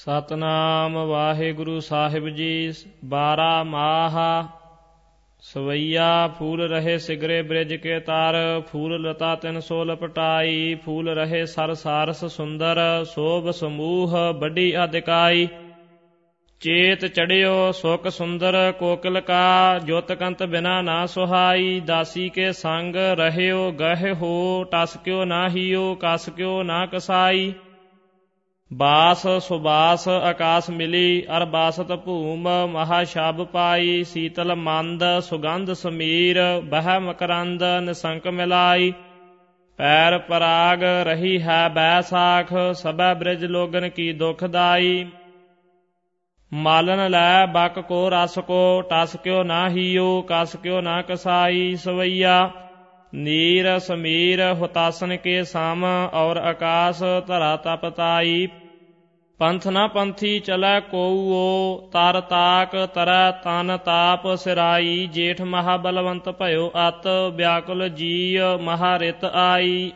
ਸਤਨਾਮ ਵਾਹਿਗੁਰੂ ਸਾਹਿਬ ਜੀ। 12 ਮਾਹ ਸਵਈਆ ਫੂਲ ਰਹੇ ਸਿਗਰੇ ਬ੍ਰਿਜ ਕੇ ਤਾਰ। ਫੂਲ ਲਤਾ 300 ਲਪਟਾਈ। ਫੂਲ ਰਹੇ ਸਰ ਸਾਰਸ ਸੁੰਦਰ। ਸੋਭ ਸਮੂਹ ਵੱਡੀ ਅਧਿਕਾਈ। ਚੇਤ ਚੜਿਓ ਸੁਖ ਸੁੰਦਰ ਕੋਕਿਲ ਕਾ। ਜੁਤ ਕੰਤ ਬਿਨਾ ਨਾ ਸੁਹਾਈ। ਦਾਸੀ ਕੇ ਸੰਗ ਰਹਿਓ ਗਹਿ ਹੋ। ਟਸ ਕਿਉ ਨਾ ਹੀਓ ਕਸ ਕਿਉ ਨਾ ਕਸਾਈ। ਬਾਸ ਸੁਬਾਸ ਆਕਾਸ ਮਿਲੀ। ਅਰ ਬਾਸਤ ਭੂਮ ਮਹਾ ਸ਼ਬ ਪਾਈ। ਸੀਤਲ ਮੰਦ ਸੁਗੰਧ ਸਮੀਰ। ਬਹਿ ਮਕਰੰਦ ਨਿਸੰਕ ਮਿਲਾਈ। ਪੈਰ ਪਰਾਗ ਰਹੀ ਹੈ ਬੈਸਾਖ। ਸਭੈ ਬ੍ਰਿਜ ਲੋਗਨ ਕੀ ਦੁਖਦਾਈ। ਮਾਲਨ ਲੈ ਬਕ ਕੋ ਰਸ ਕੋ। ਟਸ ਕਿਉ ਨਾ ਹੀਓ ਕਸ ਕਿਉ ਨਾ ਕਸਾਈ। ਸਵਈਆ ਨੀਰ ਸਮੀਰ ਹੁਤਾਸਨ ਕੇ ਸਮ। ਔਰ ਆਕਾਸ ਧਰਾ ਤਪਤਾਈ। ਪੰਥ ਨਾ ਪੰਥੀ ਚਲੈ ਕੋਊ। ਤਰ ਤਾਕ ਤਰੈ ਤਨ ਤਾਪ ਸਿਰਾਈ। ਜੇਠ ਮਹਾ ਬਲਵੰਤ ਭਇਓ ਅਤ। ਵਿਆਕੁਲ ਜੀਅ ਮਹਾ ਰਿਤ ਆਈ।